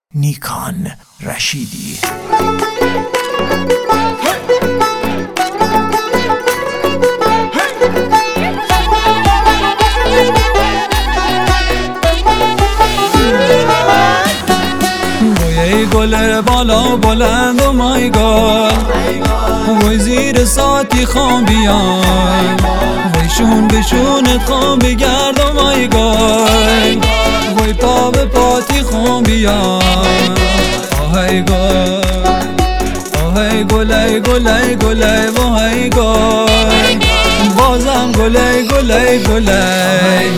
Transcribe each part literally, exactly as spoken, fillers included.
نیکان رشیدی. وی گل بالا بلند و مای گل وی زیر ساتی خام بیان وی شون بشونت خام بگرد و مای گل وی پا به پاتی خام بیان آهای گل آهای گلای گلای گلای وای گل بازم گلای گلای گلای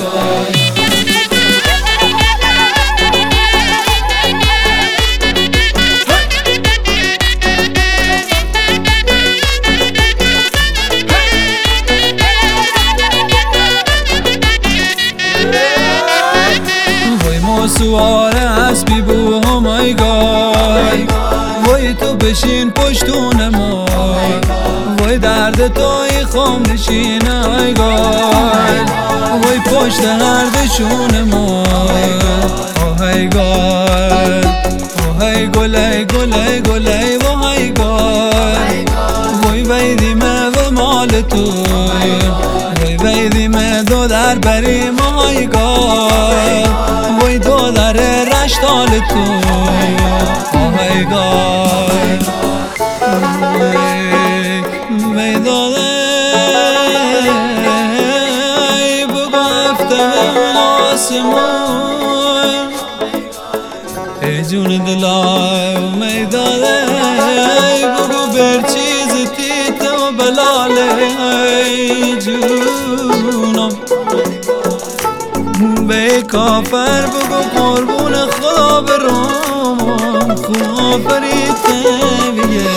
سوار اسبی بو همای گای وای تو بشین پشتون ما وای درد توی خام نشینه های گای وای پشت هردشون ما آهای گای آهای گلای گلای گلای وای گای وای ویدیمه و مال تو وای ویدیمه دو در بریم های گای وی دو در رشتال تو آهای گای وی دو در بگفته آسمون ای جون دلای می داده بگو بر چیز تیت و بلاله ای جونم به کافر بگو قربون خدا برام خواه فریده بیه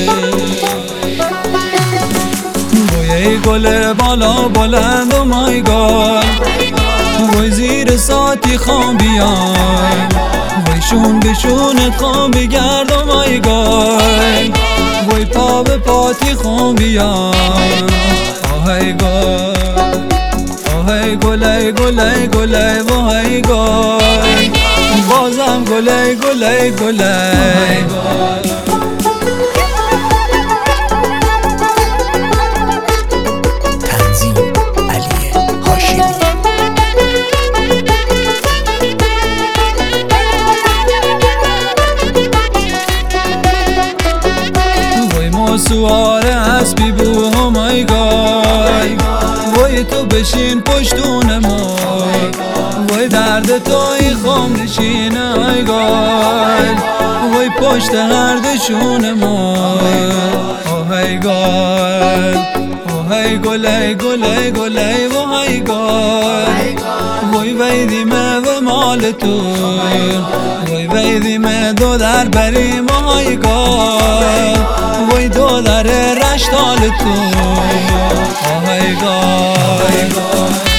وی گل بالا بلند و مای گل وی زیر ساتی خام بیان وی شون بشونت خام بگرد و مای گل وی پا به پاتی خام بیان آهای گل آهای گلای گلای گلای وای گل بازم گلای گلای گلای تنظیم علی هاشمی. وای ما سوار اسبی بو همای گای وای تو بشین پشتون ما وای درد توی خام نشینه های گل وای پشت هردشون ما آهای گل آهای گلای گلای گلای وای گل وای ویدیمه و مال تو وای ویدیمه دو در بریم های گل وای دو در رشتال تو آهای گل